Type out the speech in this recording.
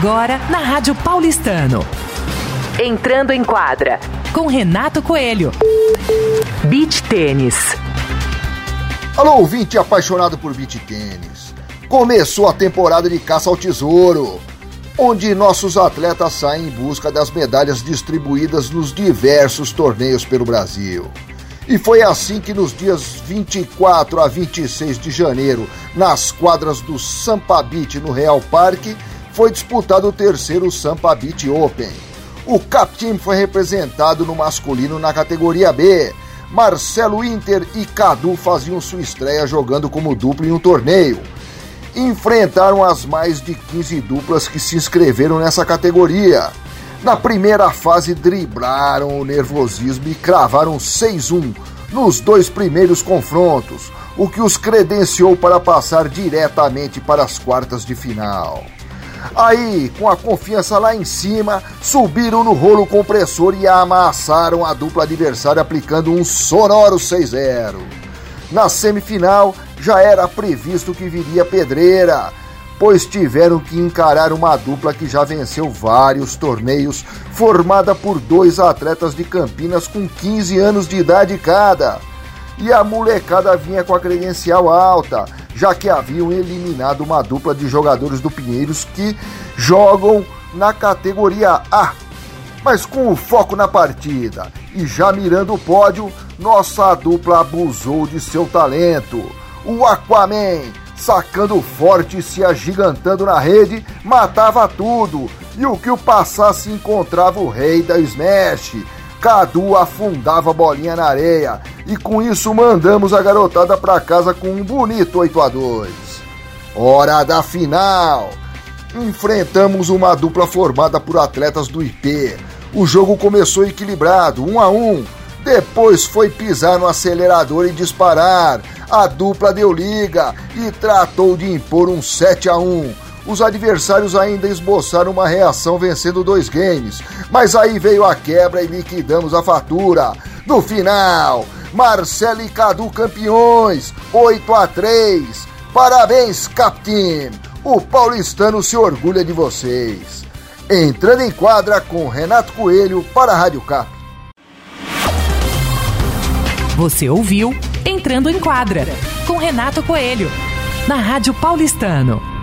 Agora na Rádio Paulistano. Entrando em quadra com Renato Coelho. Beach Tênis. Alô, ouvinte apaixonado por beach tênis. Começou a temporada de caça ao tesouro, onde nossos atletas saem em busca das medalhas distribuídas nos diversos torneios pelo Brasil. E foi assim que nos dias 24 a 26 de janeiro, nas quadras do Sampa Beach no Real Parque, foi disputado o terceiro Sampa Beach Open. O Cap Team foi representado no masculino na categoria B. Marcelo Inter e Cadu faziam sua estreia jogando como dupla em um torneio. Enfrentaram as mais de 15 duplas que se inscreveram nessa categoria. Na primeira fase, driblaram o nervosismo e cravaram 6-1 nos dois primeiros confrontos, o que os credenciou para passar diretamente para as quartas de final. Aí, com a confiança lá em cima, subiram no rolo compressor e amassaram a dupla adversária aplicando um sonoro 6-0. Na semifinal, já era previsto que viria pedreira, pois tiveram que encarar uma dupla que já venceu vários torneios, formada por dois atletas de Campinas com 15 anos de idade cada. E a molecada vinha com a credencial alta, já que haviam eliminado uma dupla de jogadores do Pinheiros que jogam na categoria A. Mas com o foco na partida e já mirando o pódio, nossa dupla abusou de seu talento. O Aquaman, sacando forte e se agigantando na rede, matava tudo. E o que o passasse encontrava o rei da Smash. Cadu afundava a bolinha na areia. E com isso mandamos a garotada pra casa com um bonito 8-2. Hora da final. Enfrentamos uma dupla formada por atletas do IP. O jogo começou equilibrado, 1-1. Depois foi pisar no acelerador e disparar. A dupla deu liga e tratou de impor um 7-1. Os adversários ainda esboçaram uma reação vencendo 2 games, mas aí veio a quebra e liquidamos a fatura. No final, Marcelo e Cadu campeões, 8-3. Parabéns, Cap Team. O paulistano se orgulha de vocês. Entrando em quadra com Renato Coelho para a Rádio Cap. Você ouviu Entrando em Quadra, com Renato Coelho, na Rádio Paulistano.